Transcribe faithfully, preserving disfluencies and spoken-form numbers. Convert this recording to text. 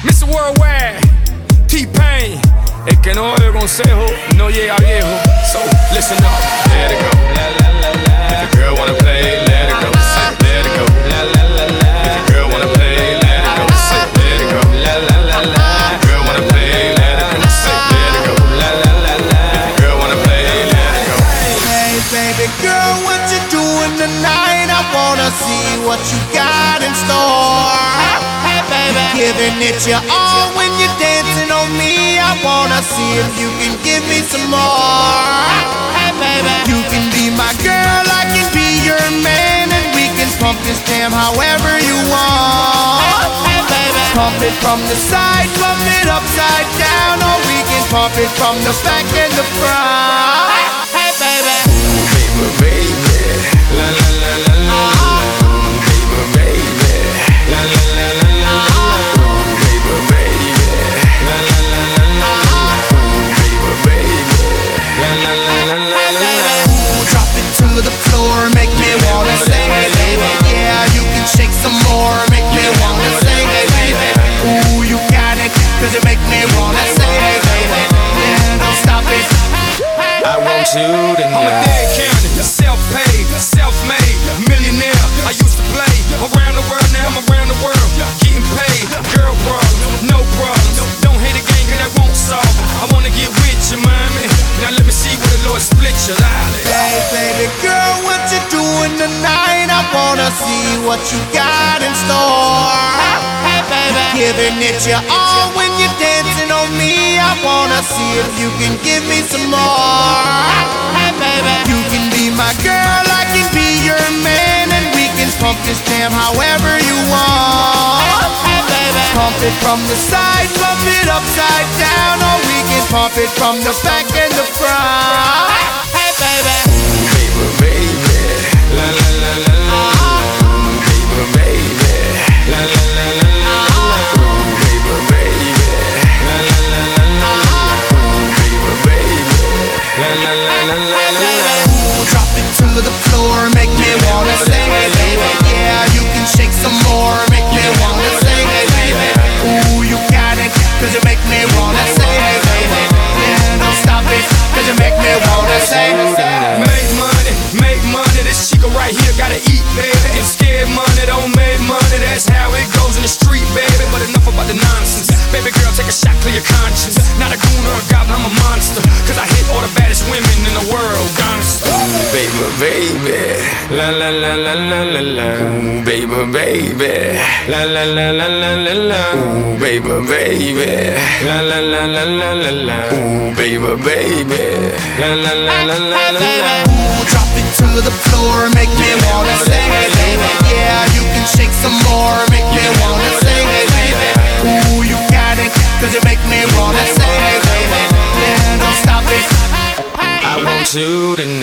mister Worldwide, T-Pain. El que no oye consejo no llega viejo. So listen up, let it go. La, la, la, la. If the girl wanna play, let it go. Let it go. La, la, la, la. If the girl wanna play, let it go. Let it go. La, la, la, la. If the girl wanna play, let it go. Let it go. La, la, la, la. If the girl wanna play, let it go. Hey baby girl, what you doing tonight? I wanna see what you got in store. Hey baby, giving it your all when you're dancing on me. I wanna see if you can give me some more. Hey baby, you can be my girl, I can be your man, and we can pump this jam however you want. Hey baby, pump it from the side, pump it upside down, or we can pump it from the back and the front. Hey baby, baby, baby, la la la la la, baby, baby, la la la la la, baby, baby, la la la la la, baby, baby, la la la la la la. Drop it to the floor, make me wanna say, hey baby, yeah, you can shake some more, make me wanna say, hey baby, ooh, you got it, cause you make me wanna say, hey baby, yeah, don't stop it. I want you to know I'm a dead county, self-paid, self-made, millionaire. I used to play around the world, now I'm around the world, getting paid. Girl problems, no problems. Don't hate a game, cause that won't solve. I wanna get with you, mommy. Now let me see where the Lord split your life. Hey baby girl, what you doing tonight? I wanna see what you got in store. Hey baby, giving it your all when you're dancing on me. I wanna see if you can give me some more. Hey baby, you can be my girl, I can be your man, and we can pump this jam however you want. Hey baby, pump it from the side, pump it upside down, or we can pump it from the back and the front. Hey baby, baby, baby, la la la la la, baby, baby, la la la la la, baby, baby, la la la la la, baby, baby, la la la la la. Drop it to the floor, make me wanna say, hey baby, yeah, you can shake some more, make me wanna say, hey baby, ooh, you got it, cause you make me wanna say, hey baby, yeah, don't stop it, cause you make me wanna say. Make money, make money, this chica right here gotta eat, baby. Get scared money, don't make money, that's how it goes in the street, baby. But enough about the nonsense, baby girl, take a shot, clear your conscience. Not a goon or a goblin, I'm a monster, cause I hit all the baddest women in the world, honest. Ooh, baby, baby, la la la la la la la. Ooh, baby, baby, la la la la la la la. Ooh, baby, baby, la la la la la la la. Ooh, baby, baby, la la la la la la la. Ooh, drop it to the floor, make me wanna say, hey baby, yeah, you can shake some more, make me wanna say, hey baby, ooh, you got it, cause you make me wanna say, hey baby, yeah, don't stop it. I want you to